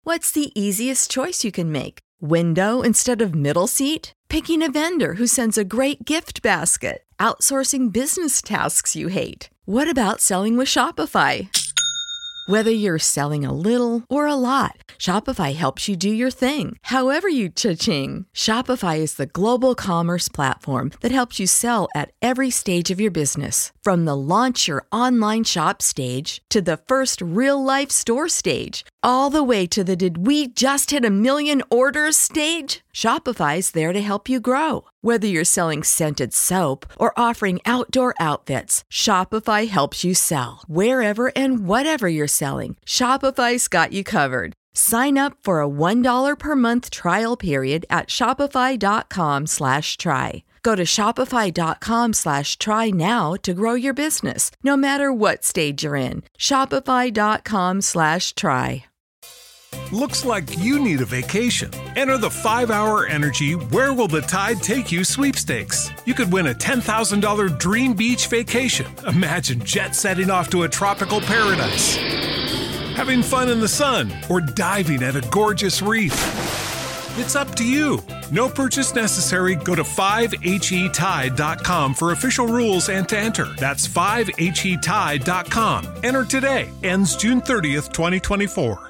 What's the easiest choice you can make? Window instead of middle seat? Picking a vendor who sends a great gift basket? Outsourcing business tasks you hate? What about selling with Shopify? Whether you're selling a little or a lot, Shopify helps you do your thing, however you cha-ching. Shopify is the global commerce platform that helps you sell at every stage of your business. From the launch your online shop stage to the first real-life store stage, all the way to the did we just hit a million orders stage. Shopify's there to help you grow. Whether you're selling scented soap or offering outdoor outfits, Shopify helps you sell. Wherever and whatever you're selling, Shopify's got you covered. Sign up for a $1 per month trial period at shopify.com/try. Go to shopify.com/try now to grow your business, no matter what stage you're in. Shopify.com/try. Looks like you need a vacation. Enter the 5-Hour Energy Where Will the Tide Take You sweepstakes. You could win a $10,000 dream beach vacation. Imagine jet setting off to a tropical paradise, having fun in the sun, or diving at a gorgeous reef. It's up to you. No purchase necessary. Go to 5HETide.com for official rules and to enter. That's 5HETide.com. Enter today. Ends June 30th, 2024.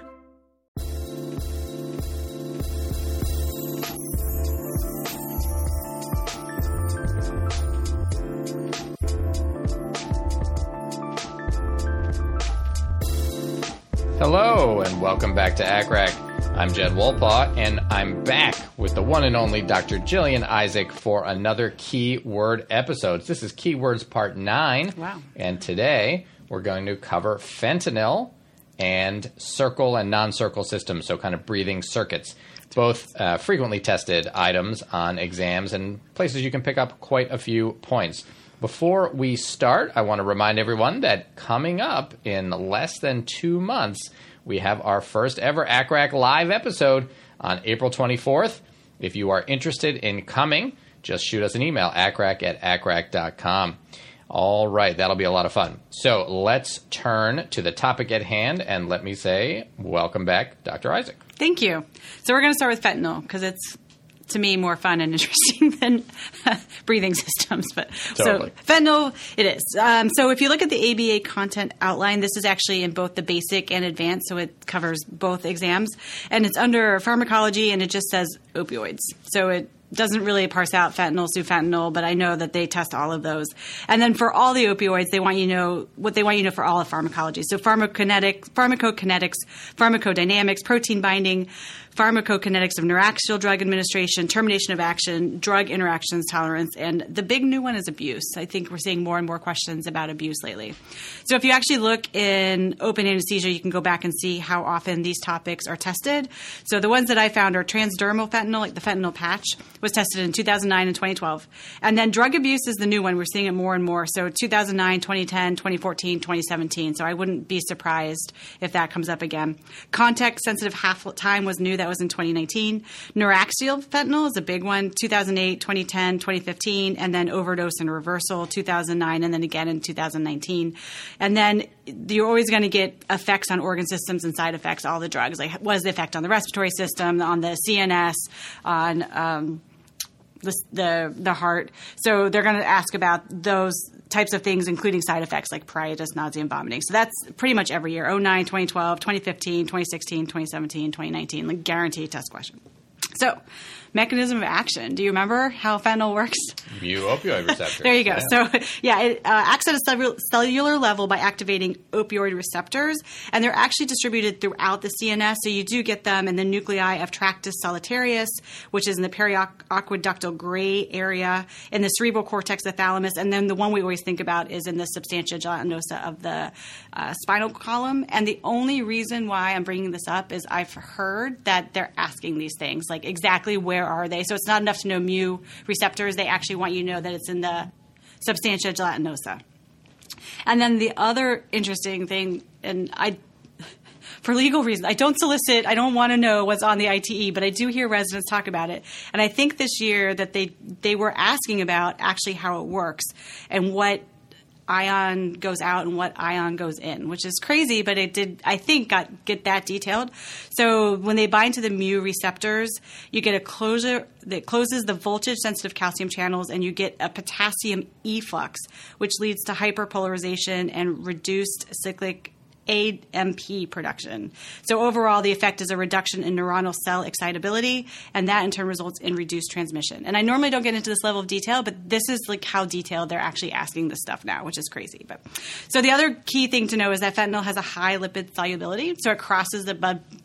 Hello, and welcome back to ACCRAC. I'm Jed Wolpaw, and I'm back with the one and only Dr. Jillian Isaac for another Keyword episode. This is Keywords Part 9. Wow. And today we're going to cover fentanyl and circle and non-circle systems, so kind of breathing circuits. Both frequently tested items on exams and places you can pick up quite a few points. Before we start, I want to remind everyone that coming up in less than 2 months, we have our first ever ACCRAC live episode on April 24th. If you are interested in coming, just shoot us an email, accrac@accrac.com. All right, that'll be a lot of fun. So let's turn to the topic at hand, and let me say, welcome back, Dr. Isaac. Thank you. So we're going to start with fentanyl because it's, to me, more fun and interesting than breathing systems. But Totally. So fentanyl, it is. So if you look at the ABA content outline, this is actually in both the basic and advanced, so it covers both exams. And it's under pharmacology, and it just says opioids. So it doesn't really parse out fentanyl, sufentanil, but I know that they test all of those. And then for all the opioids, they want you to know what they want you to know for all of pharmacology. So pharmacokinetics, pharmacodynamics, protein binding, pharmacokinetics of neuraxial drug administration, termination of action, drug interactions tolerance, and the big new one is abuse. I think we're seeing more and more questions about abuse lately. So if you actually look in open anesthesia, you can go back and see how often these topics are tested. So the ones that I found are transdermal fentanyl, like the fentanyl patch, was tested in 2009 and 2012. And then drug abuse is the new one. We're seeing it more and more. So 2009, 2010, 2014, 2017. So I wouldn't be surprised if that comes up again. Context-sensitive half-time was new. That was in 2019. Neuraxial fentanyl is a big one, 2008, 2010, 2015, and then overdose and reversal, 2009, and then again in 2019. And then you're always going to get effects on organ systems and side effects, all the drugs. Like, what is the effect on the respiratory system, on the CNS, on the heart? So they're going to ask about those types of things, including side effects like pruritus, nausea, and vomiting. So that's pretty much every year, 09, 2012, 2015, 2016, 2017, 2019, like guaranteed test question. So mechanism of action. Do you remember how fentanyl works? Mu opioid receptor. There you go. Yeah. So, it acts at a cellular level by activating opioid receptors, and they're actually distributed throughout the CNS. So you do get them in the nuclei of tractus solitarius, which is in the periaqueductal gray area, in the cerebral cortex, the thalamus, and then the one we always think about is in the substantia gelatinosa of the spinal column. And the only reason why I'm bringing this up is I've heard that they're asking these things, like exactly where are they? So it's not enough to know mu receptors. They actually want you to know that it's in the substantia gelatinosa. And then the other interesting thing, and for legal reasons, I don't solicit, I don't want to know what's on the ITE, but I do hear residents talk about it. And I think this year that they were asking about actually how it works and what ion goes out and what ion goes in, which is crazy, but it did, I think, get that detailed. So when they bind to the mu receptors, you get a closure that closes the voltage-sensitive calcium channels, and you get a potassium efflux, which leads to hyperpolarization and reduced cyclic AMP production. So overall, the effect is a reduction in neuronal cell excitability, and that in turn results in reduced transmission. And I normally don't get into this level of detail, but this is like how detailed they're actually asking this stuff now, which is crazy. But so the other key thing to know is that fentanyl has a high lipid solubility, so it crosses the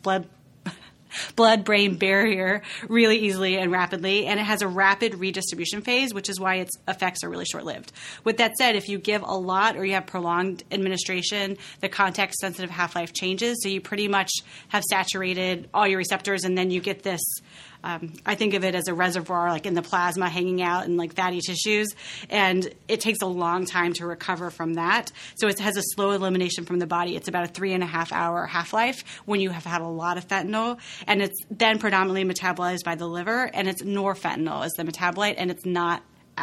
blood-brain barrier really easily and rapidly, and it has a rapid redistribution phase, which is why its effects are really short-lived. With that said, if you give a lot or you have prolonged administration, the context-sensitive half-life changes, so you pretty much have saturated all your receptors, and then you get this I think of it as a reservoir, like in the plasma hanging out in like fatty tissues, and it takes a long time to recover from that. So it has a slow elimination from the body. It's about a 3.5-hour half-life when you have had a lot of fentanyl, and it's then predominantly metabolized by the liver, and it's norfentanyl is the metabolite, and it's not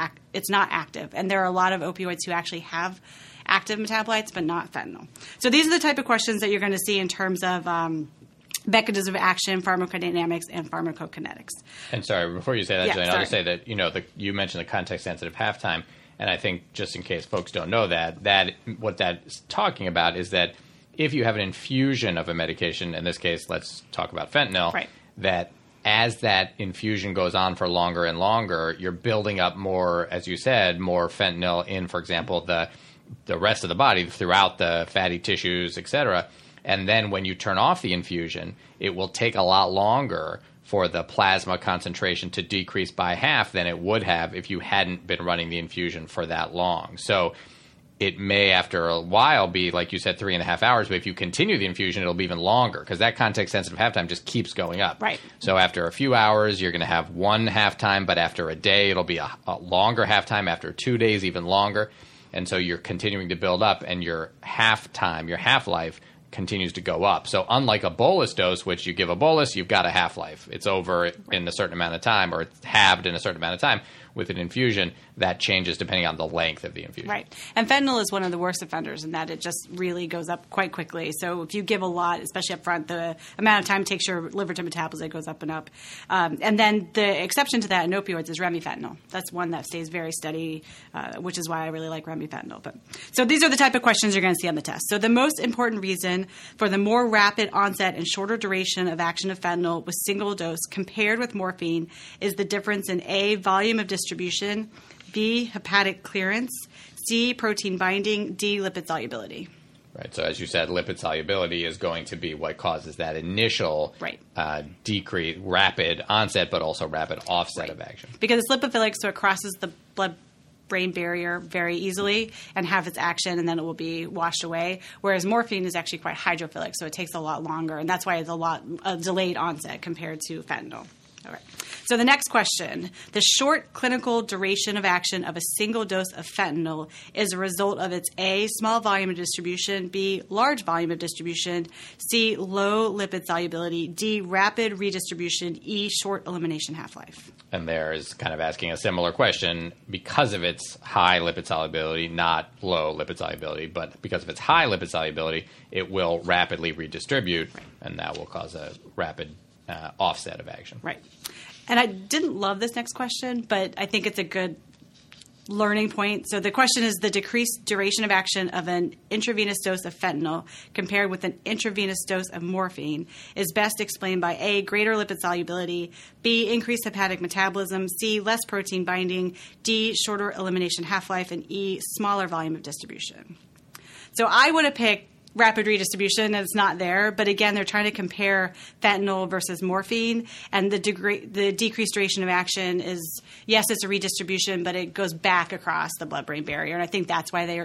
active. And there are a lot of opioids who actually have active metabolites, but not fentanyl. So these are the type of questions that you're going to see in terms of mechanism of action, pharmacodynamics, and pharmacokinetics. And sorry, before you say that, Jillian, sorry. I'll just say that, you mentioned the context-sensitive halftime, and I think just in case folks don't know that what that's talking about is that if you have an infusion of a medication, in this case, let's talk about fentanyl, right, that as that infusion goes on for longer and longer, you're building up more, as you said, more fentanyl in, for example, the rest of the body, throughout the fatty tissues, et cetera. And then when you turn off the infusion, it will take a lot longer for the plasma concentration to decrease by half than it would have if you hadn't been running the infusion for that long. So it may, after a while, be, like you said, 3.5 hours, but if you continue the infusion, it'll be even longer because that context-sensitive halftime just keeps going up. Right. So after a few hours, you're going to have one halftime, but after a day, it'll be a longer halftime. After 2 days, even longer. And so you're continuing to build up, and your halftime, your half-life, continues to go up. So unlike a bolus dose, which you give a bolus, you've got a half-life. It's over in a certain amount of time, or it's halved in a certain amount of time. With an infusion, that changes depending on the length of the infusion. Right. And fentanyl is one of the worst offenders in that it just really goes up quite quickly. So if you give a lot, especially up front, the amount of time it takes your liver to metabolize goes up and up. And then the exception to that in opioids is remifentanil. That's one that stays very steady, which is why I really like remifentanil. So these are the type of questions you're going to see on the test. So the most important reason for the more rapid onset and shorter duration of action of fentanyl with single dose compared with morphine is the difference in A, volume of distribution, B, hepatic clearance, C, protein binding, D, lipid solubility. Right. So as you said, lipid solubility is going to be what causes that initial decrease, rapid onset, but also rapid offset of action. Because it's lipophilic, so it crosses the blood-brain barrier very easily and have its action, and then it will be washed away. Whereas morphine is actually quite hydrophilic, so it takes a lot longer, and that's why it's a delayed onset compared to fentanyl. All right. So the next question. The short clinical duration of action of a single dose of fentanyl is a result of its A, small volume of distribution, B, large volume of distribution, C, low lipid solubility, D, rapid redistribution, E, short elimination half-life. And there is kind of asking a similar question because of its high lipid solubility, not low lipid solubility, but because of its high lipid solubility, it will rapidly redistribute, and that will cause a rapid offset of action. Right. And I didn't love this next question, but I think it's a good learning point. So the question is the decreased duration of action of an intravenous dose of fentanyl compared with an intravenous dose of morphine is best explained by A, greater lipid solubility, B, increased hepatic metabolism, C, less protein binding, D, shorter elimination half-life, and E, smaller volume of distribution. So I would have picked rapid redistribution, and it's not there. But again, they're trying to compare fentanyl versus morphine, and the decreased duration of action is, yes, it's a redistribution, but it goes back across the blood-brain barrier. And I think that's why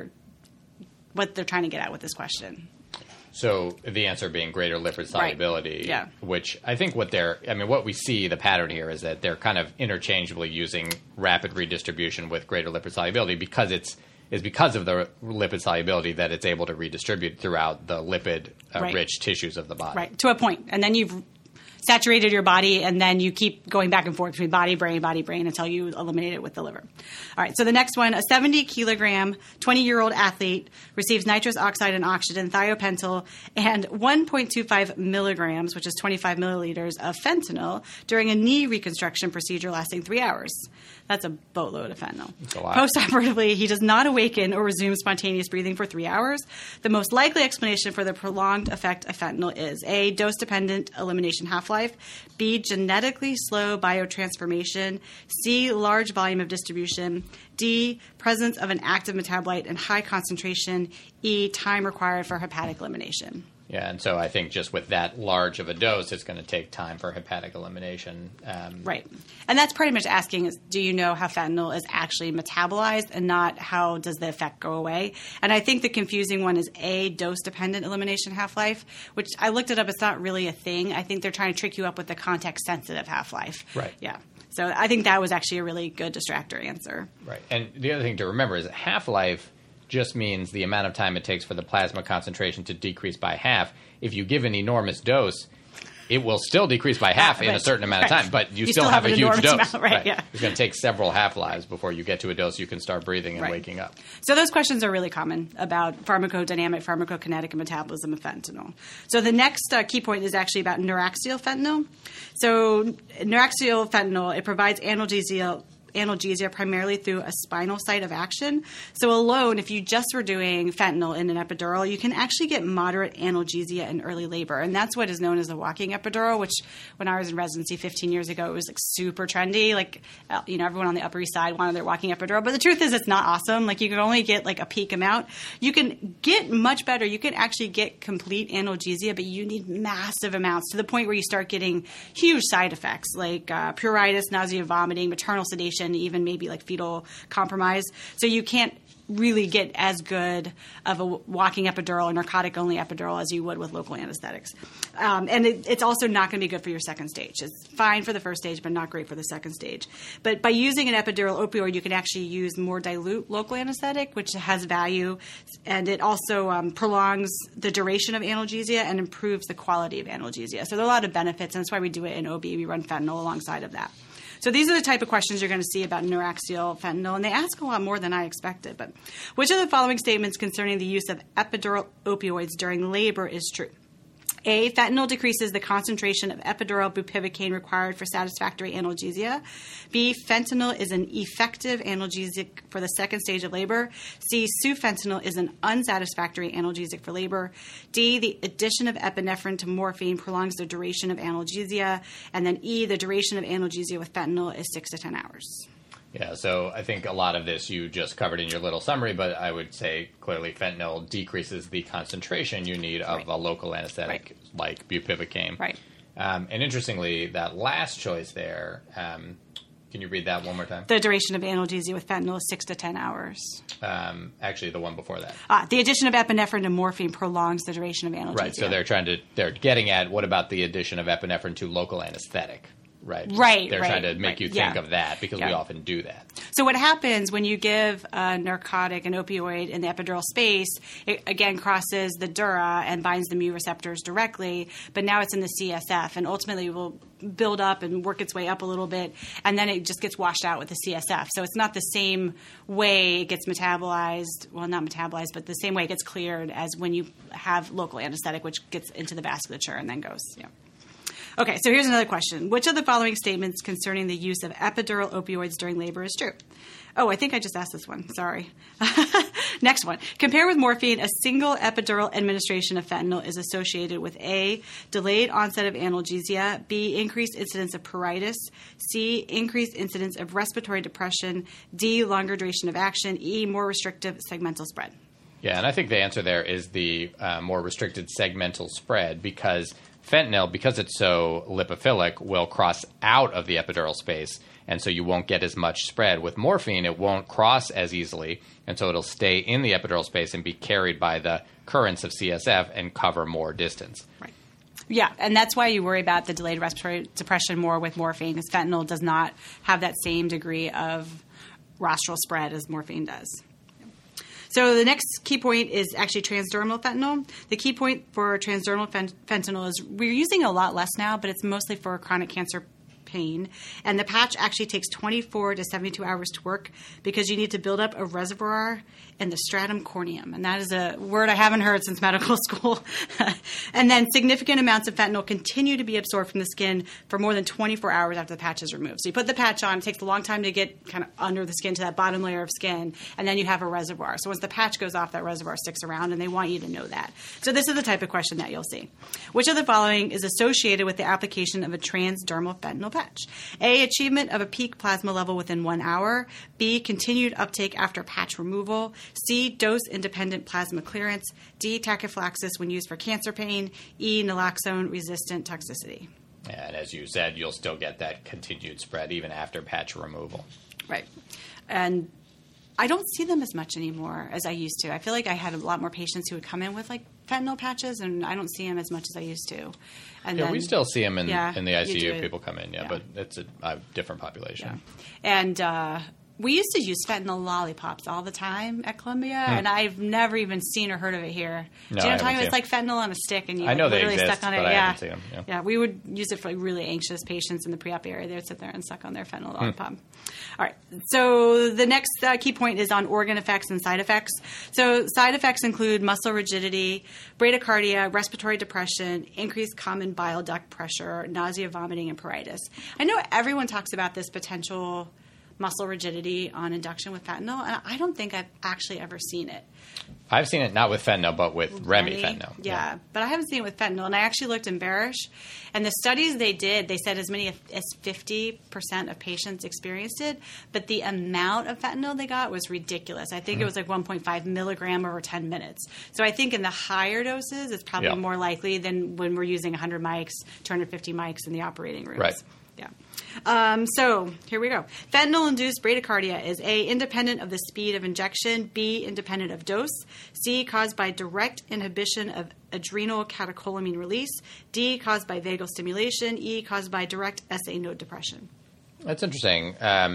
what they're trying to get at with this question. So the answer being greater lipid solubility, which I think what we see, the pattern here is that they're kind of interchangeably using rapid redistribution with greater lipid solubility because because of the lipid solubility that it's able to redistribute throughout the lip-rich tissues of the body. Right, to a point. And then saturated your body, and then you keep going back and forth between body, brain, until you eliminate it with the liver. All right, so the next one, a 70-kilogram, 20-year-old athlete receives nitrous oxide and oxygen, thiopental, and 1.25 milligrams, which is 25 milliliters of fentanyl during a knee reconstruction procedure lasting 3 hours. That's a boatload of fentanyl. That's a lot. Postoperatively, he does not awaken or resume spontaneous breathing for 3 hours. The most likely explanation for the prolonged effect of fentanyl is A, dose-dependent elimination half-life, B, genetically slow biotransformation, C, large volume of distribution, D, presence of an active metabolite and high concentration, E, time required for hepatic elimination. Yeah, and so I think just with that large of a dose, it's going to take time for hepatic elimination. Right. And that's pretty much asking is, do you know how fentanyl is actually metabolized and not how does the effect go away? And I think the confusing one is A, dose-dependent elimination half-life, which I looked it up. It's not really a thing. I think they're trying to trick you up with the context-sensitive half-life. Right. Yeah. So I think that was actually a really good distractor answer. Right. And the other thing to remember is that half-life just means the amount of time it takes for the plasma concentration to decrease by half. If you give an enormous dose, it will still decrease by half in a certain amount of time, but you still have a huge dose. Right, yeah. It's going to take several half-lives before you get to a dose you can start breathing and waking up. So those questions are really common about pharmacodynamic, pharmacokinetic, and metabolism of fentanyl. So the next key point is actually about neuraxial fentanyl. So neuraxial fentanyl, it provides analgesia primarily through a spinal site of action. So alone, if you just were doing fentanyl in an epidural, you can actually get moderate analgesia in early labor. And that's what is known as the walking epidural, which when I was in residency 15 years ago, it was like super trendy. Like, everyone on the Upper East Side wanted their walking epidural. But the truth is it's not awesome. Like you can only get like a peak amount. You can get much better. You can actually get complete analgesia, but you need massive amounts to the point where you start getting huge side effects like pruritus, nausea, vomiting, maternal sedation, even maybe like fetal compromise. So you can't really get as good of a walking epidural or narcotic-only epidural as you would with local anesthetics. And it's also not going to be good for your second stage. It's fine for the first stage, but not great for the second stage. But by using an epidural opioid, you can actually use more dilute local anesthetic, which has value, and it also prolongs the duration of analgesia and improves the quality of analgesia. So there are a lot of benefits, and that's why we do it in OB. We run fentanyl alongside of that. So these are the type of questions you're going to see about neuraxial fentanyl, and they ask a lot more than I expected. But which of the following statements concerning the use of epidural opioids during labor is true? A, fentanyl decreases the concentration of epidural bupivacaine required for satisfactory analgesia. B, fentanyl is an effective analgesic for the second stage of labor. C, sufentanil is an unsatisfactory analgesic for labor. D, the addition of epinephrine to morphine prolongs the duration of analgesia. And then E, the duration of analgesia with fentanyl is 6 to 10 hours. Yeah, so I think a lot of this you just covered in your little summary, but I would say clearly fentanyl decreases the concentration you need of a local anesthetic like bupivacaine. Right. And interestingly, that last choice there, can you read that one more time? The duration of analgesia with fentanyl is 6 to 10 hours. Actually, the one before that. The addition of epinephrine to morphine prolongs the duration of analgesia. Right, so they're getting at what about the addition of epinephrine to local anesthetic? Right. They're trying to make you think of that because we often do that. So what happens when you give a narcotic, an opioid, in the epidural space, it again crosses the dura and binds the mu receptors directly, but now it's in the CSF and ultimately will build up and work its way up a little bit, and then it just gets washed out with the CSF. So it's not the same way it gets metabolized, well, not metabolized, but the same way it gets cleared as when you have local anesthetic, which gets into the vasculature and then goes, Okay, so here's another question. Which of the following statements concerning the use of epidural opioids during labor is true? Oh, I think I just asked this one. Sorry. Next one. Compare with morphine, a single epidural administration of fentanyl is associated with A, delayed onset of analgesia, B, increased incidence of pruritus, C, increased incidence of respiratory depression, D, longer duration of action, E, more restrictive segmental spread. Yeah, and I think the answer there is the more restricted segmental spread because fentanyl, because it's so lipophilic, will cross out of the epidural space, and so you won't get as much spread. With morphine, it won't cross as easily, and so it'll stay in the epidural space and be carried by the currents of CSF and cover more distance. Right. Yeah, and that's why you worry about the delayed respiratory depression more with morphine, because fentanyl does not have that same degree of rostral spread as morphine does. So the next key point is actually transdermal fentanyl. The key point for transdermal fentanyl is we're using a lot less now, but it's mostly for chronic cancer pain. And the patch actually takes 24 to 72 hours to work because you need to build up a reservoir in the stratum corneum. And that is a word I haven't heard since medical school. And then significant amounts of fentanyl continue to be absorbed from the skin for more than 24 hours after the patch is removed. So you put the patch on, it takes a long time to get kind of under the skin to that bottom layer of skin, and then you have a reservoir. So once the patch goes off, that reservoir sticks around, and they want you to know that. So this is the type of question that you'll see. Which of the following is associated with the application of a transdermal fentanyl patch? A, achievement of a peak plasma level within 1 hour. B, continued uptake after patch removal. C, dose-independent plasma clearance. D, tachyphylaxis when used for cancer pain. E, naloxone-resistant toxicity. And as you said, you'll still get that continued spread even after patch removal. Right. And I don't see them as much anymore as I used to. I feel like I had a lot more patients who would come in with like fentanyl patches, and I don't see them as much as I used to. And then, we still see them in the you ICU. do. People come in, but it's a different population. Yeah. And we used to use fentanyl lollipops all the time at Columbia, and I've never even seen or heard of it here. No, Do you know what I'm talking about? It's like fentanyl on a stick, and you I know they literally exist, stuck on it. but I yeah. haven't seen them. Yeah, we would use it for like really anxious patients in the pre-op area. They would sit there and suck on their fentanyl lollipop. All right. So the next key point is on organ effects and side effects. So side effects include muscle rigidity, bradycardia, respiratory depression, increased common bile duct pressure, nausea, vomiting, and pruritus. I know everyone talks about this potential muscle rigidity on induction with fentanyl, and I don't think I've actually ever seen it. I've seen it not with fentanyl, but with remifentanil. Yeah, but I haven't seen it with fentanyl. And I actually looked in Barish, and the studies they did, they said as many as 50% of patients experienced it, but the amount of fentanyl they got was ridiculous. I think it was like 1.5 milligram over 10 minutes. So I think in the higher doses, it's probably more likely than when we're using 100 mics, 250 mics in the operating rooms. Right. Yeah. So here we go. Fentanyl-induced bradycardia is A, independent of the speed of injection, B, independent of dose, C, caused by direct inhibition of adrenal catecholamine release, D, caused by vagal stimulation, E, caused by direct SA node depression. That's interesting.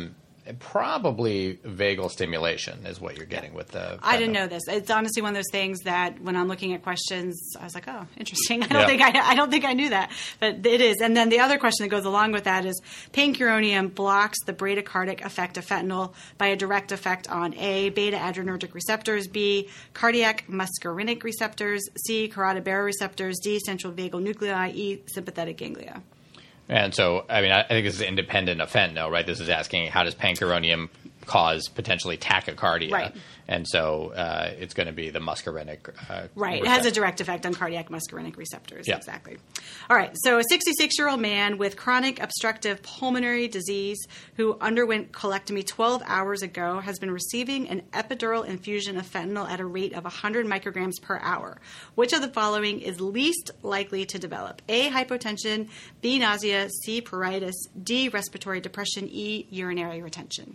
Probably vagal stimulation is what you're getting with the fentanyl. I didn't know this. It's honestly one of those things that when I'm looking at questions, I was like, oh, interesting. I don't think I knew that, but it is. And then the other question that goes along with that is pancuronium blocks the bradycardic effect of fentanyl by a direct effect on A, beta adrenergic receptors, B, cardiac muscarinic receptors, C, carotid baroreceptors, D, central vagal nuclei, E, sympathetic ganglia. And so, I mean, I think this is independent of fentanyl, right? This is asking how does pancuronium cause potentially tachycardia? Right. And so it's going to be the muscarinic Right. It has a direct effect on cardiac muscarinic receptors. Yeah. Exactly. All right. So a 66-year-old man with chronic obstructive pulmonary disease who underwent colectomy 12 hours ago has been receiving an epidural infusion of fentanyl at a rate of 100 micrograms per hour. Which of the following is least likely to develop? A, hypotension, B, nausea, C, pruritus, D, respiratory depression, E, urinary retention.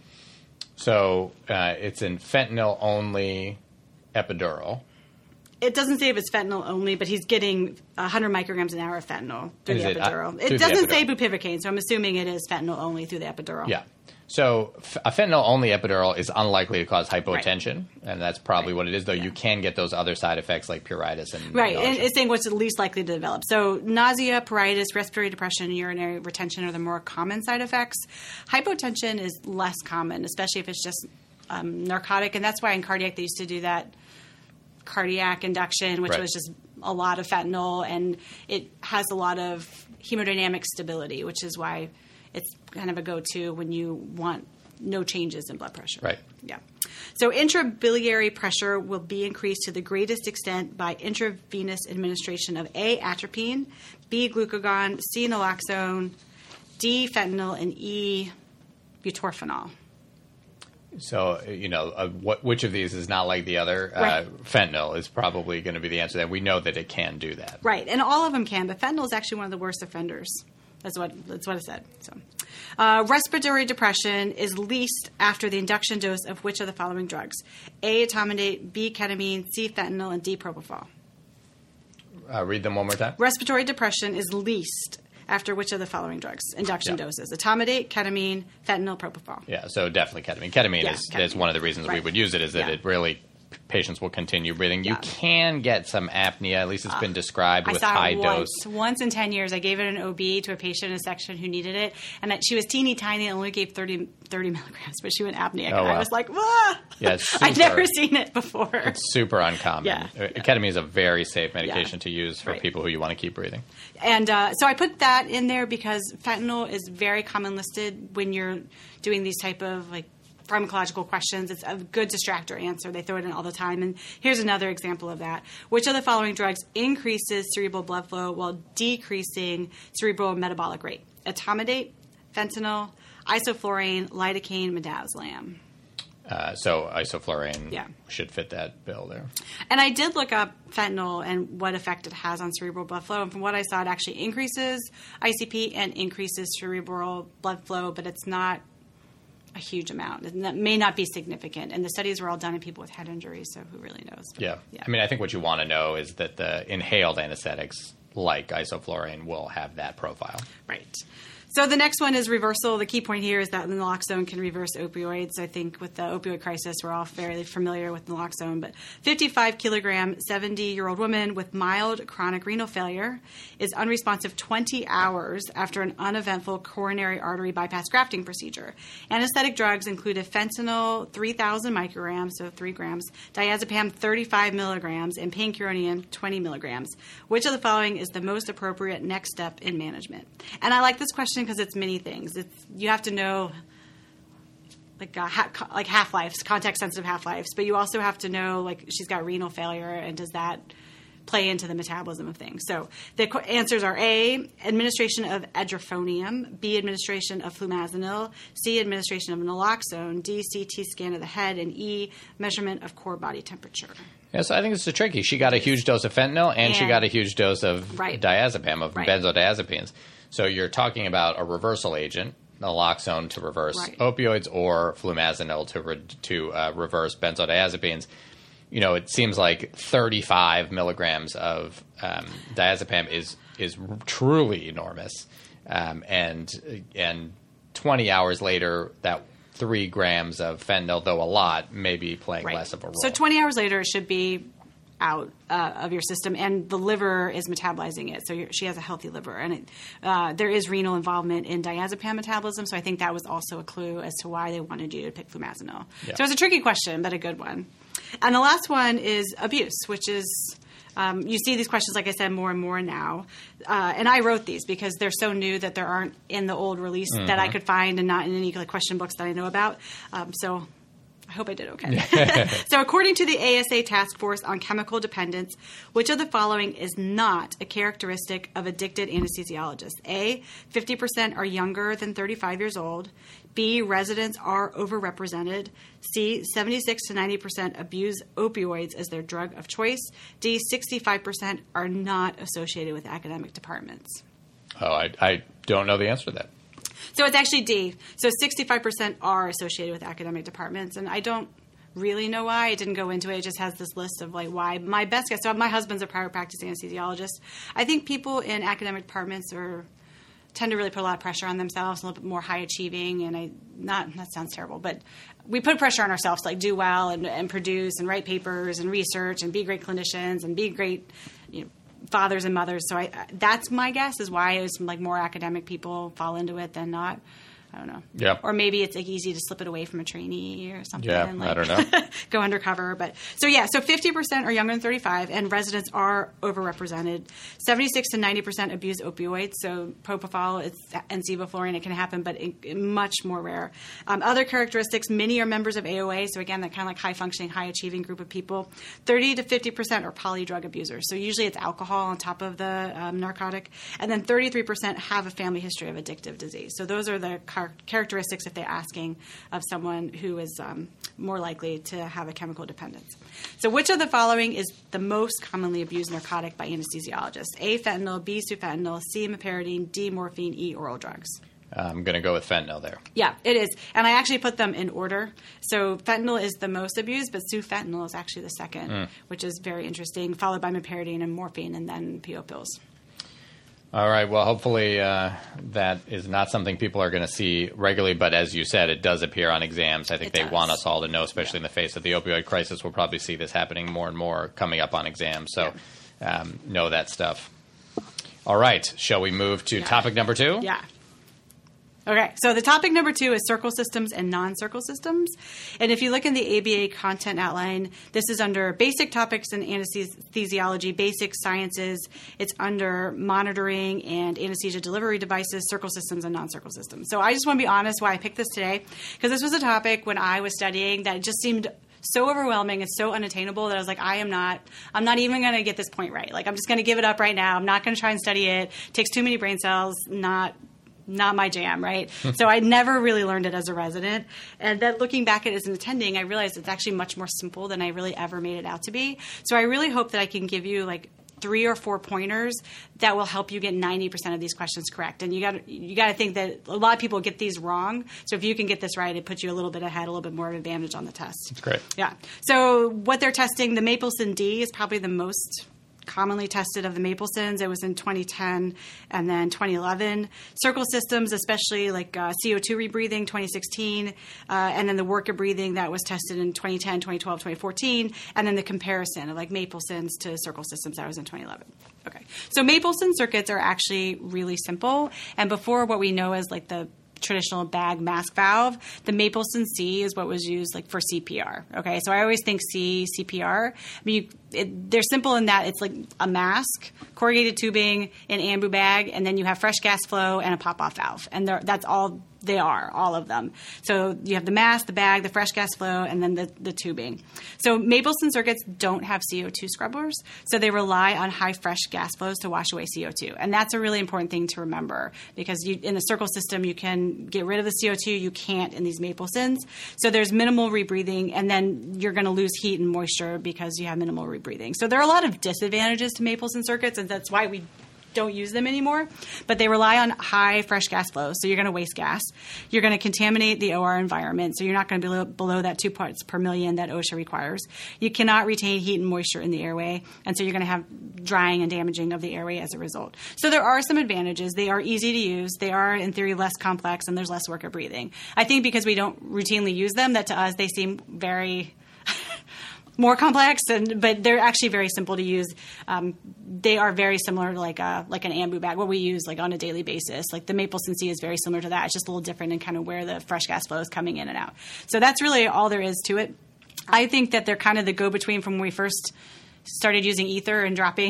So it's in fentanyl-only epidural. It doesn't say if it's fentanyl only, but he's getting 100 micrograms an hour of fentanyl through the epidural. It doesn't say bupivacaine, so I'm assuming it is fentanyl only through the epidural. Yeah. So a fentanyl-only epidural is unlikely to cause hypotension, and that's probably what it is, though you can get those other side effects like pruritus and nausea. And it's saying what's the least likely to develop. So nausea, pruritus, respiratory depression, and urinary retention are the more common side effects. Hypotension is less common, especially if it's just narcotic, and that's why in cardiac they used to do that cardiac induction, which was just a lot of fentanyl, and it has a lot of hemodynamic stability, which is why it's kind of a go-to when you want no changes in blood pressure. Right. Yeah. So intrabiliary pressure will be increased to the greatest extent by intravenous administration of A, atropine, B, glucagon, C, naloxone, D, fentanyl, and E, butorphanol. So, which of these is not like the other? Fentanyl is probably going to be the answer. That we know that it can do that. Right, and all of them can, but fentanyl is actually one of the worst offenders. That's what it said. So, respiratory depression is least after the induction dose of which of the following drugs? A, etomidate, B, ketamine, C, fentanyl, and D, propofol. Read them one more time. Respiratory depression is least after which of the following drugs? Induction doses. Etomidate, ketamine, fentanyl, propofol. Yeah, so definitely ketamine. Ketamine is one of the reasons we would use it is that it really patients will continue breathing. You can get some apnea, at least it's been described, with high dose. Once in 10 years, I gave it an OB to a patient in a section who needed it, and she was teeny tiny and only gave 30 milligrams, but she went apneic. Oh, wow. I was like, whoa! Yeah, I'd never seen it before. It's super uncommon. Yeah. Ketamine is a very safe medication to use for people who you want to keep breathing. And so I put that in there because fentanyl is very common listed when you're doing these type of like pharmacological questions. It's a good distractor answer. They throw it in all the time. And here's another example of that. Which of the following drugs increases cerebral blood flow while decreasing cerebral metabolic rate? Etomidate, fentanyl, isoflurane, lidocaine, midazolam. So isoflurane should fit that bill there. And I did look up fentanyl and what effect it has on cerebral blood flow. And from what I saw, it actually increases ICP and increases cerebral blood flow, but it's not a huge amount. It may not be significant. And the studies were all done in people with head injuries, so who really knows? Yeah. I mean, I think what you want to know is that the inhaled anesthetics like isoflurane will have that profile. Right. So the next one is reversal. The key point here is that naloxone can reverse opioids. I think with the opioid crisis, we're all fairly familiar with naloxone. But 55-kilogram, 70-year-old woman with mild chronic renal failure is unresponsive 20 hours after an uneventful coronary artery bypass grafting procedure. Anesthetic drugs included fentanyl 3,000 micrograms, so 3 grams, diazepam 35 milligrams, and pancuronium 20 milligrams. Which of the following is the most appropriate next step in management? And I like this question because it's many things. You have to know like half-lives, context-sensitive half-lives, but you also have to know like she's got renal failure and does that play into the metabolism of things. So the answers are A, administration of edrophonium, B, administration of flumazenil, C, administration of naloxone, D, CT scan of the head, and E, measurement of core body temperature. Yeah, so I think this is tricky. She got a huge dose of fentanyl and she got a huge dose of diazepam, of benzodiazepines. So you're talking about a reversal agent, naloxone to reverse opioids or flumazenil to reverse benzodiazepines. You know, it seems like 35 milligrams of diazepam is truly enormous, and 20 hours later, that 3 grams of fentanyl, though a lot, may be playing less of a role. So 20 hours later, it should be out of your system, and the liver is metabolizing it. So she has a healthy liver, and there is renal involvement in diazepam metabolism. So I think that was also a clue as to why they wanted you to pick flumazenil. Yeah. So it's a tricky question, but a good one. And the last one is abuse, which is you see these questions, like I said, more and more now. And I wrote these because they're so new that there aren't in the old release that I could find, and not in any question books that I know about. So I hope I did okay. So according to the ASA Task Force on Chemical Dependence, which of the following is not a characteristic of addicted anesthesiologists? A, 50% are younger than 35 years old. B, residents are overrepresented. C, 76 to 90% abuse opioids as their drug of choice. D, 65% are not associated with academic departments. Oh, I don't know the answer to that. So it's actually D. So 65% are associated with academic departments, and I don't really know why. It didn't go into it. It just has this list of like why. My best guess. So my husband's a private practicing anesthesiologist. I think people in academic departments tend to really put a lot of pressure on themselves, a little bit more high achieving, and that sounds terrible, but we put pressure on ourselves to like do well and produce and write papers and research and be great clinicians and be great, fathers and mothers. So that's my guess is why it's like more academic people fall into it than not. I don't know. Yeah. Or maybe it's like easy to slip it away from a trainee or something. Yeah, like, I don't know. Go undercover. But so 50% are younger than 35, and residents are overrepresented. 76 to 90% abuse opioids. So propofol and sevoflurane, it can happen, but much more rare. Other characteristics, many are members of AOA. So again, that kind of like high functioning, high achieving group of people. 30 to 50% are polydrug abusers. So usually it's alcohol on top of the narcotic. And then 33% have a family history of addictive disease. So those are the characteristics if they're asking of someone who is more likely to have a chemical dependence. So which of the following is the most commonly abused narcotic by anesthesiologists? A, fentanyl, B, sufentanil, C, meperidine, D, morphine, E, oral drugs. I'm going to go with fentanyl there. Yeah, it is. And I actually put them in order. So fentanyl is the most abused, but sufentanil is actually the second, which is very interesting, followed by meperidine and morphine, and then PO pills. All right. Well, hopefully that is not something people are going to see regularly. But as you said, it does appear on exams. I think they want us all to know, especially in the face of the opioid crisis. We'll probably see this happening more and more coming up on exams. So know that stuff. All right. Shall we move to topic number 2? Yeah. Okay, so the topic number 2 is circle systems and non-circle systems. And if you look in the ABA content outline, this is under basic topics in anesthesiology, basic sciences. It's under monitoring and anesthesia delivery devices, circle systems, and non-circle systems. So I just want to be honest why I picked this today, because this was a topic when I was studying that just seemed so overwhelming and so unattainable that I was like, I'm not even going to get this point right. Like, I'm just going to give it up right now. I'm not going to try and study it. It takes too many brain cells, not my jam, right? So I never really learned it as a resident. And then looking back at it as an attending, I realized it's actually much more simple than I really ever made it out to be. So I really hope that I can give you like 3 or 4 pointers that will help you get 90% of these questions correct. And you got to think that a lot of people get these wrong. So if you can get this right, it puts you a little bit ahead, a little bit more of an advantage on the test. That's great. Yeah. So what they're testing, the Mapleson-D is probably the most commonly tested of the Maplesons. It was in 2010 and then 2011. Circle systems, especially like CO2 rebreathing, 2016, and then the work of breathing that was tested in 2010, 2012, 2014, and then the comparison of like Maplesons to circle systems that was in 2011. Okay, so Mapleson circuits are actually really simple, and before what we know as like the traditional bag mask valve, the Mapleson-C is what was used like for CPR. Okay, so I always think CPR. I mean, they're simple in that it's like a mask, corrugated tubing, an ambu bag, and then you have fresh gas flow and a pop-off valve, and that's all they are, all of them. So you have the mask, the bag, the fresh gas flow, and then the tubing. So Mapleson circuits don't have CO2 scrubbers, so they rely on high fresh gas flows to wash away CO2. And that's a really important thing to remember, because in the circle system, you can get rid of the CO2. You can't in these Maplesons. So there's minimal rebreathing, and then you're going to lose heat and moisture because you have minimal rebreathing. So there are a lot of disadvantages to Mapleson circuits, and that's why we don't use them anymore, but they rely on high fresh gas flow. So you're going to waste gas. You're going to contaminate the OR environment. So you're not going to be below that 2 parts per million that OSHA requires. You cannot retain heat and moisture in the airway. And so you're going to have drying and damaging of the airway as a result. So there are some advantages. They are easy to use. They are, in theory, less complex, and there's less work of breathing. I think because we don't routinely use them, that to us they seem very more complex, but they're actually very simple to use. They are very similar to like an ambu bag, what we use like on a daily basis. Like the Mapleson-C is very similar to that. It's just a little different in kind of where the fresh gas flow is coming in and out. So that's really all there is to it. I think that they're kind of the go-between from when we first started using ether and dropping,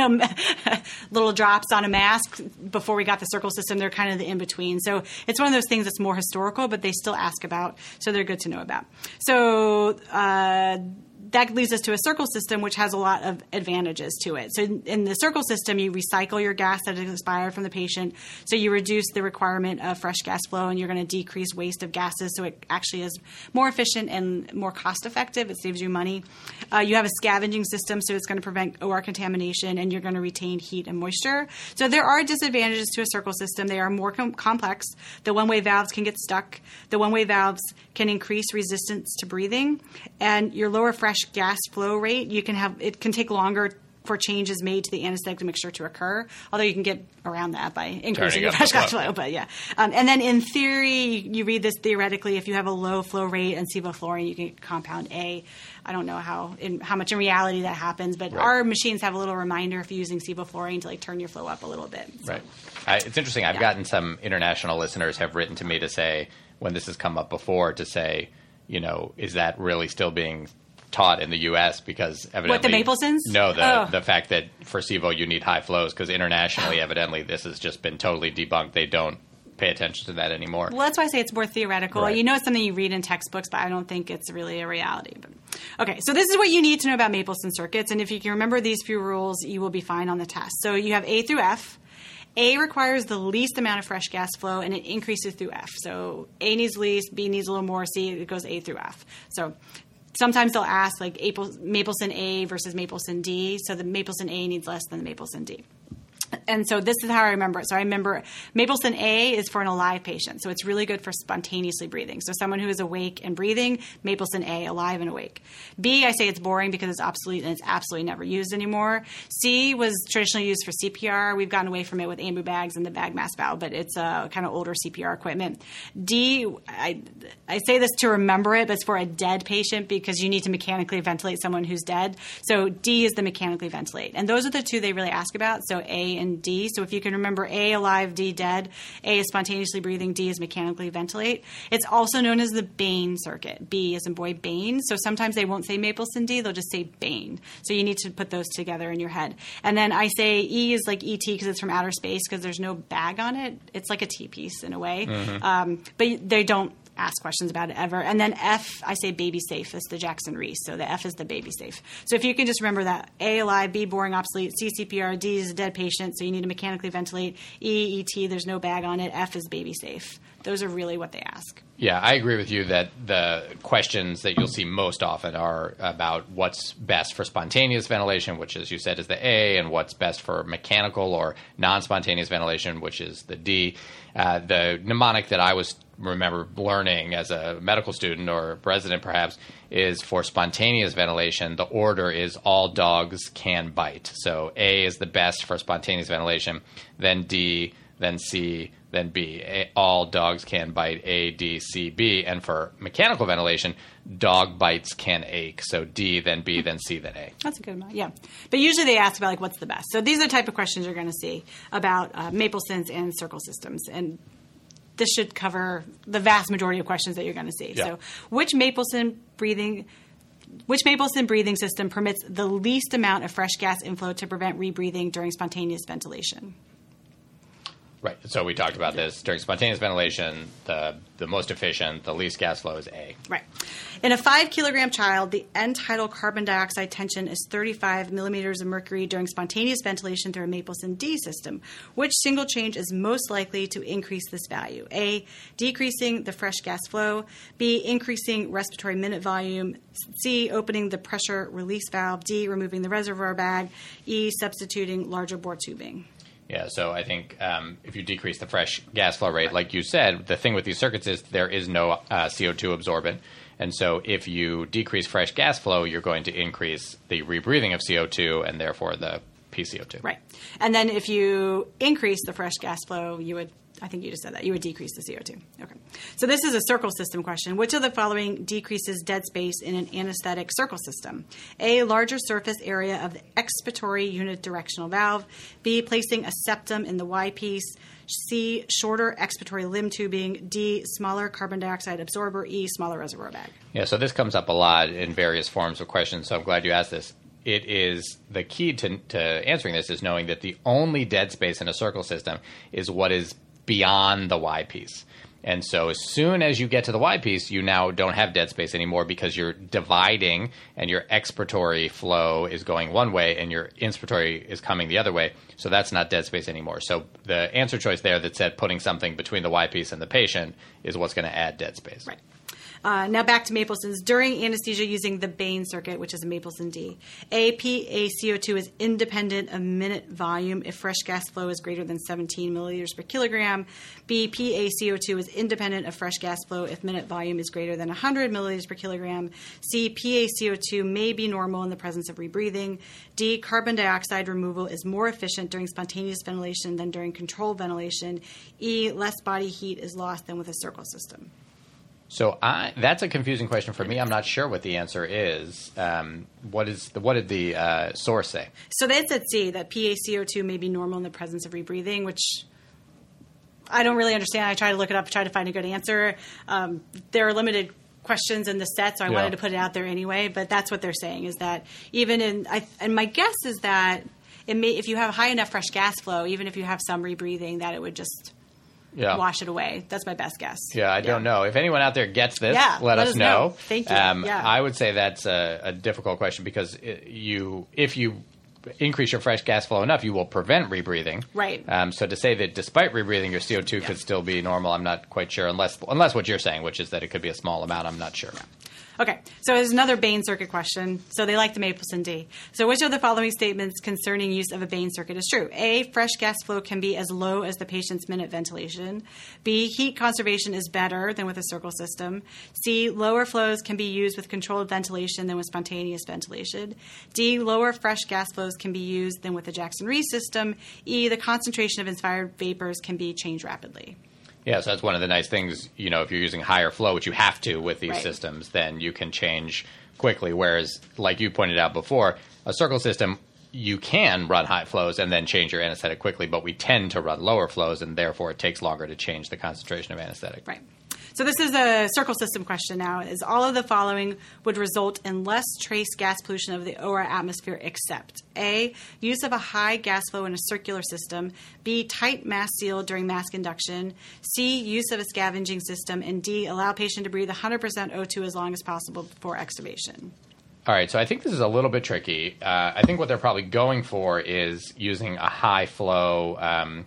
little drops on a mask before we got the circle system. They're kind of the in-between. So it's one of those things that's more historical, but they still ask about, so they're good to know about. So that leads us to a circle system, which has a lot of advantages to it. So in the circle system, you recycle your gas that has expired from the patient. So you reduce the requirement of fresh gas flow, and you're going to decrease waste of gases. So it actually is more efficient and more cost effective. It saves you money. You have a scavenging system, so it's going to prevent OR contamination, and you're going to retain heat and moisture. So there are disadvantages to a circle system. They are more complex. The one-way valves can get stuck. The one-way valves can increase resistance to breathing, and your lower fresh gas flow rate, it can take longer for changes made to the anesthetic mixture to occur, although you can get around that by increasing the fresh gas flow. But yeah. And then in theory, you read this theoretically, if you have a low flow rate and sevoflurane, you can get compound A. I don't know how much in reality that happens, but our machines have a little reminder if you're using sevoflurane to like turn your flow up a little bit. So. Right. It's interesting. I've gotten some international listeners have written to me to say, when this has come up before, to say, is that really still being taught in the U.S. because evidently... What, the Maplesons? No, the fact that for SIVO you need high flows, because internationally, evidently, this has just been totally debunked. They don't pay attention to that anymore. Well, that's why I say it's more theoretical. Right. It's something you read in textbooks, but I don't think it's really a reality. But, okay, so this is what you need to know about Mapleson circuits, and if you can remember these few rules, you will be fine on the test. So you have A through F. A requires the least amount of fresh gas flow, and it increases through F. So A needs least, B needs a little more, C, it goes A through F. So sometimes they'll ask like Mapleson A versus Mapleson D. So the Mapleson A needs less than the Mapleson D. And so this is how I remember it. So I remember Mapleson A is for an alive patient. So it's really good for spontaneously breathing. So someone who is awake and breathing, Mapleson A, alive and awake. B, I say it's boring because it's obsolete and it's absolutely never used anymore. C was traditionally used for CPR. We've gotten away from it with ambu bags and the bag mask valve, but it's a kind of older CPR equipment. D, I say this to remember it, but it's for a dead patient because you need to mechanically ventilate someone who's dead. So D is the mechanically ventilate. And those are the two they really ask about, so A and D. So if you can remember A, alive, D, dead. A is spontaneously breathing, D is mechanically ventilate. It's also known as the Bain circuit. B as in boy, Bain. So sometimes they won't say Mapleson D, they'll just say Bain. So you need to put those together in your head. And then I say E is like ET because it's from outer space because there's no bag on it. It's like a T-piece in a way. But they don't ask questions about it ever. And then F, I say baby safe. It's the Jackson Reese. So the F is the baby safe. So if you can just remember that, A, alive, B, boring, obsolete, C, CPR, D is a dead patient, so you need to mechanically ventilate, E, ET, there's no bag on it, F is baby safe. Those are really what they ask. Yeah, I agree with you that the questions that you'll see most often are about what's best for spontaneous ventilation, which, as you said, is the A, and what's best for mechanical or non-spontaneous ventilation, which is the D. The mnemonic that I remember learning as a medical student or resident perhaps is for spontaneous ventilation, the order is all dogs can bite. So A is the best for spontaneous ventilation, then D, then C, then B. All dogs can bite, A, D, C, B. And for mechanical ventilation, dog bites can ache. So D, then B, then C, then A. That's a good amount, yeah. But usually they ask about, like, what's the best. So these are the type of questions you're going to see about Maplesons and circle systems. And this should cover the vast majority of questions that you're going to see. Yeah. So which Mapleson breathing system permits the least amount of fresh gas inflow to prevent rebreathing during spontaneous ventilation? Right. So we talked about this. During spontaneous ventilation, the most efficient, the least gas flow is A. Right. In a 5-kilogram child, the end-tidal carbon dioxide tension is 35 millimeters of mercury during spontaneous ventilation through a Mapleson D system. Which single change is most likely to increase this value? A, decreasing the fresh gas flow. B, increasing respiratory minute volume. C, opening the pressure release valve. D, removing the reservoir bag. E, substituting larger bore tubing. Yeah, so I think if you decrease the fresh gas flow rate, like you said, the thing with these circuits is there is no CO2 absorbent. And so if you decrease fresh gas flow, you're going to increase the rebreathing of CO2 and therefore the PCO2. Right. And then if you increase the fresh gas flow, you would, I think you just said that, you would decrease the CO2. Okay. So this is a circle system question. Which of the following decreases dead space in an anesthetic circle system? A, larger surface area of the expiratory unidirectional valve. B, placing a septum in the Y piece. C, shorter expiratory limb tubing. D, smaller carbon dioxide absorber. E, smaller reservoir bag. Yeah, so this comes up a lot in various forms of questions, so I'm glad you asked this. It is the key to answering this is knowing that the only dead space in a circle system is what is beyond the Y piece. And so as soon as you get to the Y piece, you now don't have dead space anymore because you're dividing and your expiratory flow is going one way and your inspiratory is coming the other way. So that's not dead space anymore. So the answer choice there that said putting something between the Y piece and the patient is what's going to add dead space. Right. Now back to Mapleson's. During anesthesia using the Bain circuit, which is a Mapleson D, A, PaCO2 is independent of minute volume if fresh gas flow is greater than 17 milliliters per kilogram. B, PaCO2 is independent of fresh gas flow if minute volume is greater than 100 milliliters per kilogram. C, PaCO2 may be normal in the presence of rebreathing. D, carbon dioxide removal is more efficient during spontaneous ventilation than during controlled ventilation. E, less body heat is lost than with a circle system. So that's a confusing question for me. I'm not sure what the answer is. What did the source say? So they said C, that PaCO2 may be normal in the presence of rebreathing, which I don't really understand. I try to look it up, try to find a good answer. There are limited questions in the set, so I wanted to put it out there anyway. But that's what they're saying is that even and my guess is that if you have high enough fresh gas flow, even if you have some rebreathing, that it would just wash it away. That's my best guess. Yeah, I don't know. If anyone out there gets this, let us know. Thank you. I would say that's a difficult question because if you increase your fresh gas flow enough, you will prevent rebreathing. Right. So to say that despite rebreathing, your CO2 could still be normal, I'm not quite sure, unless what you're saying, which is that it could be a small amount. I'm not sure. Okay, so there's another Bain circuit question. So they like the Mapleson D. So which of the following statements concerning use of a Bain circuit is true? A, fresh gas flow can be as low as the patient's minute ventilation. B, heat conservation is better than with a circle system. C, lower flows can be used with controlled ventilation than with spontaneous ventilation. D, lower fresh gas flows can be used than with the Jackson-Rees system. E, the concentration of inspired vapors can be changed rapidly. Yeah, so that's one of the nice things, if you're using higher flow, which you have to with these Right. systems, then you can change quickly. Whereas, like you pointed out before, a circle system, you can run high flows and then change your anesthetic quickly, but we tend to run lower flows, and therefore it takes longer to change the concentration of anesthetic. Right. So this is a circle system question now. Is all of the following would result in less trace gas pollution of the OR atmosphere except A, use of a high gas flow in a circular system, B, tight mask seal during mask induction, C, use of a scavenging system, and D, allow patient to breathe 100% O2 as long as possible before extubation. All right, so I think this is a little bit tricky. I think what they're probably going for is using a high flow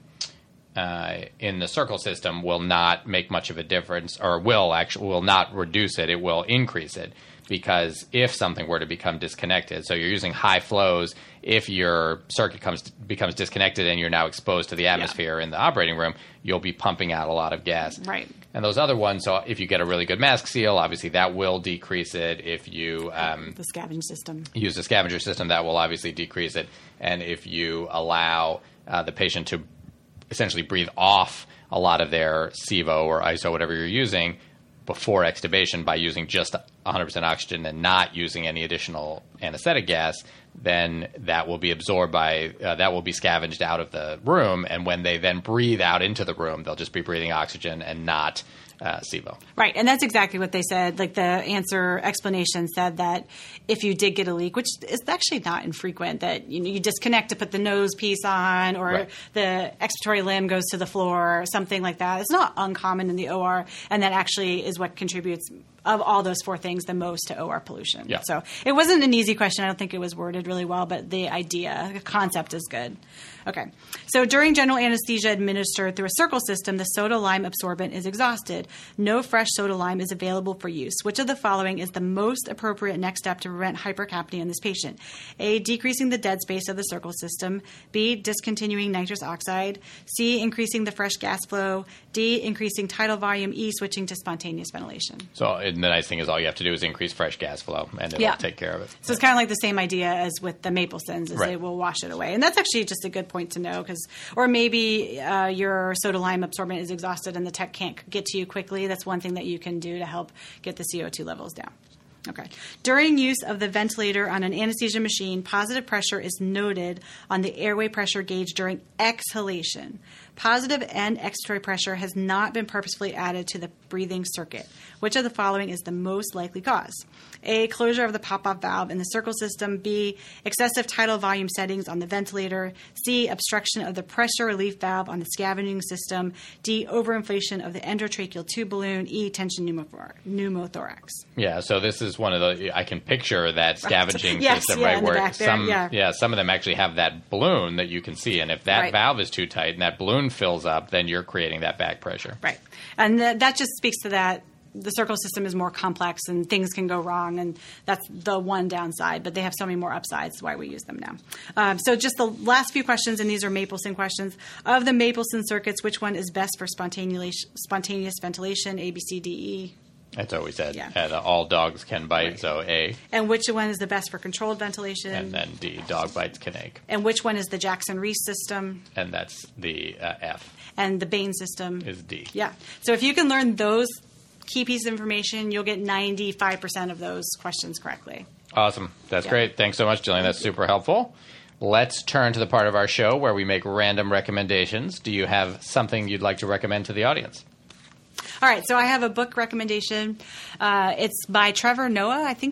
in the circle system will not make much of a difference, or will not reduce it. It will increase it, because if something were to become disconnected, so you're using high flows, if your circuit becomes disconnected and you're now exposed to the atmosphere in the operating room, you'll be pumping out a lot of gas. Right. And those other ones, so if you get a really good mask seal, obviously that will decrease it. If you The scavenge system. use a scavenger system, that will obviously decrease it. And if you allow the patient to essentially breathe off a lot of their SIVO or ISO, whatever you're using, before extubation by using just 100% oxygen and not using any additional anesthetic gas, then that will be absorbed that will be scavenged out of the room. And when they then breathe out into the room, they'll just be breathing oxygen and not SIVO. Right, and that's exactly what they said. Like the answer explanation said that if you did get a leak, which is actually not infrequent, that you disconnect to put the nose piece on, or Right. the expiratory limb goes to the floor, or something like that. It's not uncommon in the OR, and that actually is what contributes, of all those four things, the most to OR pollution. Yeah. So it wasn't an easy question. I don't think it was worded really well, but the concept is good. Okay. So during general anesthesia administered through a circle system, the soda lime absorbent is exhausted. No fresh soda lime is available for use. Which of the following is the most appropriate next step to prevent hypercapnia in this patient? A, decreasing the dead space of the circle system. B, discontinuing nitrous oxide. C, increasing the fresh gas flow. D, increasing tidal volume. E, switching to spontaneous ventilation. So and the nice thing is all you have to do is increase fresh gas flow, and it'll take care of it. So it's kind of like the same idea as with the Maplesons, is Right. they will wash it away. And that's actually just a good point to know, or maybe your soda lime absorbent is exhausted and the tech can't get to you quickly. That's one thing that you can do to help get the CO2 levels down. Okay. During use of the ventilator on an anesthesia machine, positive pressure is noted on the airway pressure gauge during exhalation. Positive and expiratory pressure has not been purposefully added to the breathing circuit. Which of the following is the most likely cause? A, closure of the pop-off valve in the circle system. B, excessive tidal volume settings on the ventilator. C, obstruction of the pressure relief valve on the scavenging system. D, overinflation of the endotracheal tube balloon. E, tension pneumothorax. Yeah, so this is one of the, I can picture that scavenging Yes, system, yeah, right, in the where back there, some of them actually have that balloon that you can see, and if that Right. valve is too tight and that balloon fills up, then you're creating that back pressure. Right. And that just speaks to that. The circle system is more complex and things can go wrong, and that's the one downside, but they have so many more upsides. That's why we use them now. So just the last few questions, and these are Mapleson questions. Of the Mapleson circuits, which one is best for spontaneous ventilation? A, B, C, D, E. That's what we said. Yeah. All dogs can bite, Right. so A, And which one is the best for controlled ventilation? and then D, dog bites can ache. And which one is the Jackson-Rees system? And that's the F And the Bain system? is D. Yeah. So if you can learn those key pieces of information, you'll get 95% of those questions correctly. Awesome. That's Yeah. great. Thanks so much, Jillian. That's super helpful. Let's turn to the part of our show where we make random recommendations. Do you have something you'd like to recommend to the audience? All right, so I have a book recommendation. It's by Trevor Noah. I think he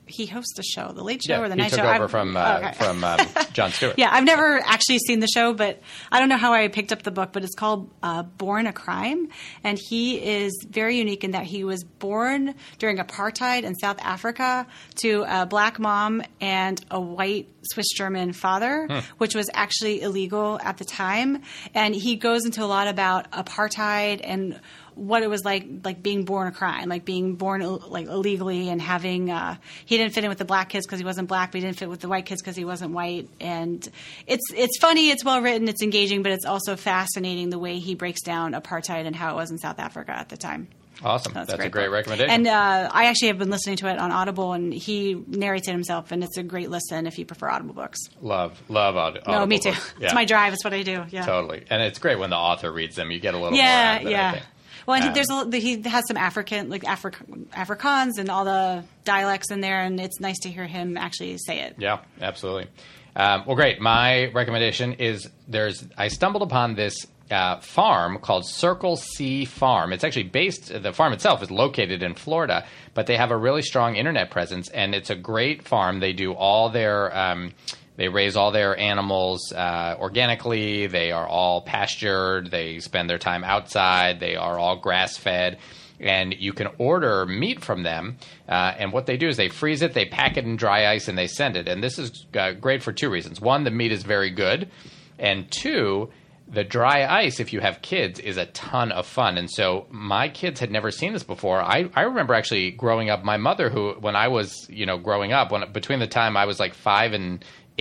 he hosts the show, The Late Show Yeah, or The he Night took Show. over from Jon Stewart. Yeah, I've never actually seen the show, but I don't know how I picked up the book, but it's called Born a Crime. And he is very unique in that he was born during apartheid in South Africa to a black mom and a white Swiss-German father, which was actually illegal at the time. And he goes into a lot about apartheid and what it was like being born a crime, like being born like illegally and having he didn't fit in with the black kids because he wasn't black, but he didn't fit with the white kids because he wasn't white. And it's funny, it's well written, it's engaging, but it's also fascinating the way he breaks down apartheid and how it was in South Africa at the time. Awesome. So that's a great book. recommendation. And I actually have been listening to it on Audible, and he narrates it himself, and it's a great listen if you prefer Audible books. Love Audible. No, me too. Books. It's my drive. It's what I do. Yeah. Totally. And it's great when the author reads them. You get a little more out of it, I think. Well, and he has some Afrikaans and all the dialects in there, and it's nice to hear him actually say it. Yeah, absolutely. Well, great. My recommendation is I stumbled upon this farm called Circle C Farm. It's actually the farm itself is located in Florida, but they have a really strong internet presence, and it's a great farm. They do all their they raise all their animals organically. They are all pastured. They spend their time outside. They are all grass-fed. And you can order meat from them. And what they do is they freeze it, they pack it in dry ice, and they send it. And this is great for two reasons. One, the meat is very good. And two, the dry ice, if you have kids, is a ton of fun. And so my kids had never seen this before. I remember actually growing up, my mother, when I was growing up, between the time I was like 5 and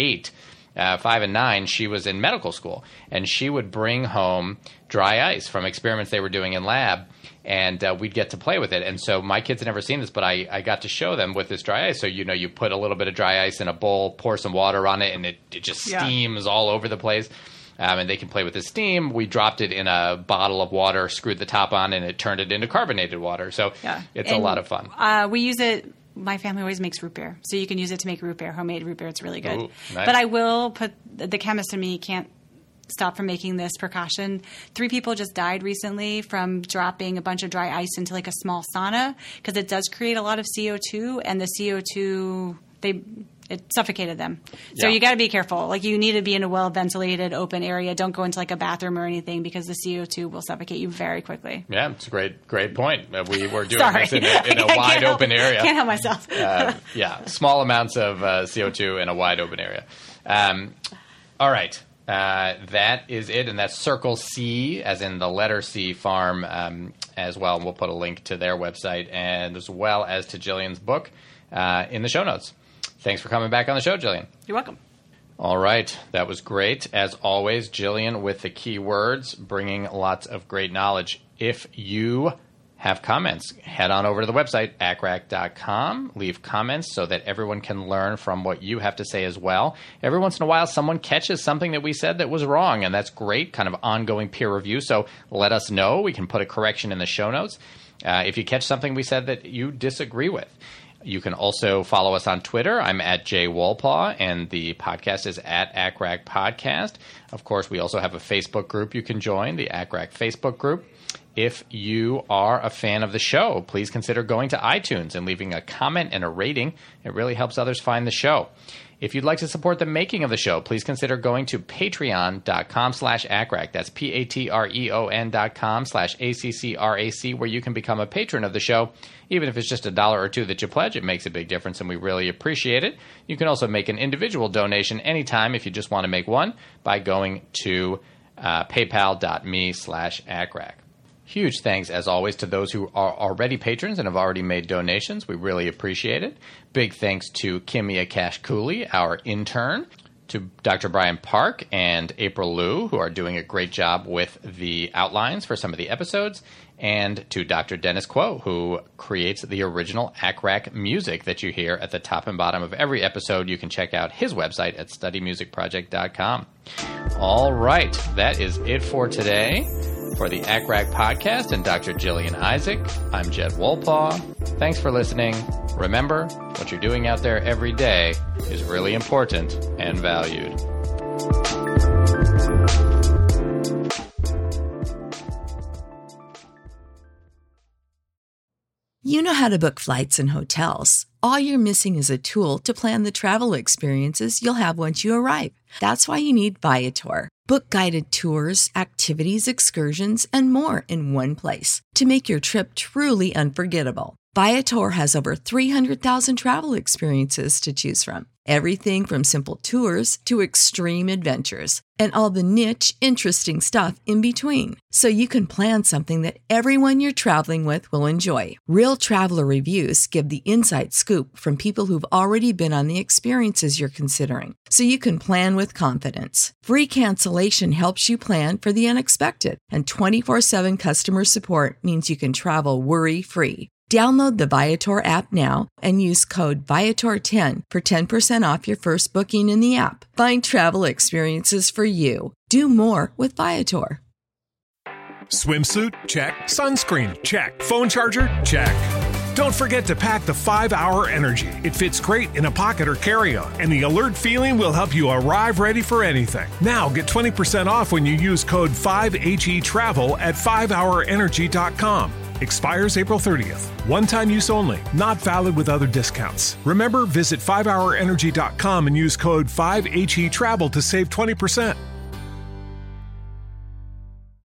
9, she was in medical school, and she would bring home dry ice from experiments they were doing in lab, and we'd get to play with it. And so my kids had never seen this, but I got to show them with this dry ice. So, you put a little bit of dry ice in a bowl, pour some water on it, and it just steams all over the place. And they can play with the steam. We dropped it in a bottle of water, screwed the top on, and it turned it into carbonated water. So it's a lot of fun. We use it. My family always makes root beer, so you can use it to make root beer, homemade root beer. It's really good. Ooh, nice. But I will put the chemist in me can't stop from making this precaution. 3 people just died recently from dropping a bunch of dry ice into like a small sauna because it does create a lot of CO2, and the CO2 it suffocated them. So you got to be careful. Like you need to be in a well-ventilated, open area. Don't go into like a bathroom or anything because the CO2 will suffocate you very quickly. Yeah, it's a great point. We were doing this in a wide open area. Can't help myself. Small amounts of CO2 in a wide open area. All right. That is it, and that's Circle C, as in the letter C Farm, as well. And we'll put a link to their website and as well as to Jillian's book in the show notes. Thanks for coming back on the show, Jillian. You're welcome. All right. That was great. As always, Jillian with the key words, bringing lots of great knowledge. If you have comments, head on over to the website, acrac.com. Leave comments so that everyone can learn from what you have to say as well. Every once in a while, someone catches something that we said that was wrong, and that's great, kind of ongoing peer review. So let us know. We can put a correction in the show notes. If you catch something we said that you disagree with. You can also follow us on Twitter. I'm at Jay Wolpaw, and the podcast is at ACRAC Podcast. Of course, we also have a Facebook group you can join, the ACRAC Facebook group. If you are a fan of the show, please consider going to iTunes and leaving a comment and a rating. It really helps others find the show. If you'd like to support the making of the show, please consider going to patreon.com/ACRAC. That's patreon.com/ACCRAC, where you can become a patron of the show. Even if it's just $1 or $2 that you pledge, it makes a big difference, and we really appreciate it. You can also make an individual donation anytime if you just want to make one by going to paypal.me/ACRAC. Huge thanks, as always, to those who are already patrons and have already made donations. We really appreciate it. Big thanks to Kimia Cash Cooley, our intern, to Dr. Brian Park and April Liu, who are doing a great job with the outlines for some of the episodes, and to Dr. Dennis Quo, who creates the original ACRAC music that you hear at the top and bottom of every episode. You can check out his website at studymusicproject.com. All right, that is it for today. For the ACRAC Podcast and Dr. Jillian Isaac, I'm Jed Wolpaw. Thanks for listening. Remember, what you're doing out there every day is really important and valued. You know how to book flights and hotels. All you're missing is a tool to plan the travel experiences you'll have once you arrive. That's why you need Viator. Book guided tours, activities, excursions, and more in one place to make your trip truly unforgettable. Viator has over 300,000 travel experiences to choose from. Everything from simple tours to extreme adventures and all the niche, interesting stuff in between. So you can plan something that everyone you're traveling with will enjoy. Real traveler reviews give the inside scoop from people who've already been on the experiences you're considering. So you can plan with confidence. Free cancellation helps you plan for the unexpected. And 24/7 customer support means you can travel worry-free. Download the Viator app now and use code Viator10 for 10% off your first booking in the app. Find travel experiences for you. Do more with Viator. Swimsuit? Check. Sunscreen? Check. Phone charger? Check. Don't forget to pack the 5-Hour Energy. It fits great in a pocket or carry-on, and the alert feeling will help you arrive ready for anything. Now get 20% off when you use code 5HETRAVEL at 5hourenergy.com. Expires April 30th. One-time use only. Not valid with other discounts. Remember, visit 5hourenergy.com and use code 5HETRAVEL to save 20%.